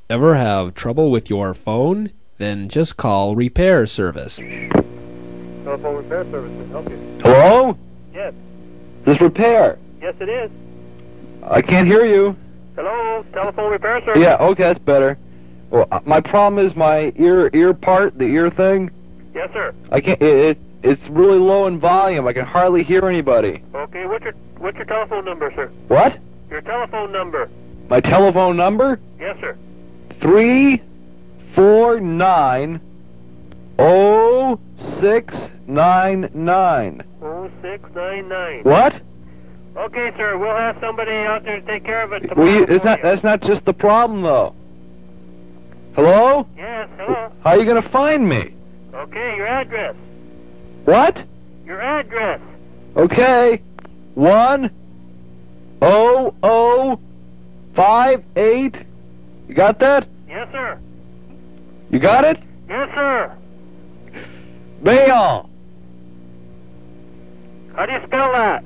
Ever have trouble with your phone? Then just call Repair Service. Telephone repair service can help you. Hello? Yes. This Repair. Yes, it is. I can't hear you. Hello, telephone repair service. Yeah, okay, that's better. Well, my problem is my ear part, the ear thing. Yes, sir. I can't. It's really low in volume. I can hardly hear anybody. Okay, what's your telephone number, sir? What? Your telephone number. My telephone number? Yes, sir. 349-0699. 0699. What? Okay, sir. We'll have somebody out there to take care of it tomorrow. Well, for you. that's not just the problem, though. Hello? Yes, hello. How are you going to find me? Okay, your address. What? Your address. Okay. 10058. You got that? Yes, sir. You got it? Yes, sir. Bayall. How do you spell that?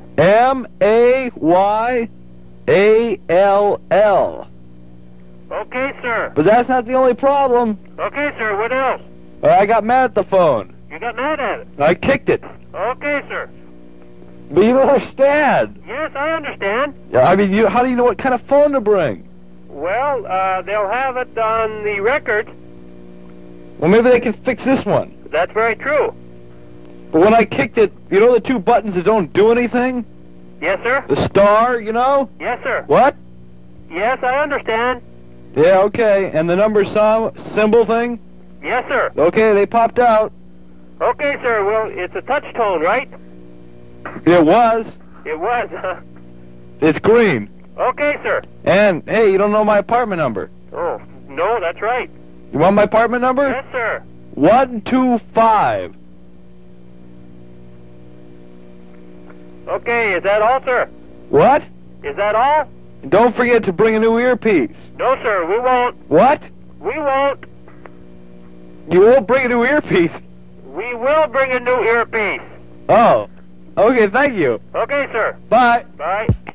Mayall. Okay, sir. But that's not the only problem. Okay, sir. What else? I got mad at the phone. You got mad at it. I kicked it. Okay, sir. But you don't understand. Yes, I understand. Yeah, I mean, how do you know what kind of phone to bring? Well, they'll have it on the record. Well, maybe they can fix this one. That's very true. But when I kicked it, you know the two buttons that don't do anything? Yes, sir. The star, you know? Yes, sir. What? Yes, I understand. Yeah, okay. And the number symbol thing? Yes, sir. Okay, they popped out. Okay, sir. Well, it's a touch tone, right? It was. It was, huh? It's green. Okay, sir. And, hey, you don't know my apartment number. Oh, no, that's right. You want my apartment number? Yes, sir. 125. Okay, is that all, sir? What? Is that all? And don't forget to bring a new earpiece. No, sir, we won't. What? We won't. You won't bring a new earpiece? We will bring a new earpiece. Oh. Okay, thank you. Okay, sir. Bye. Bye.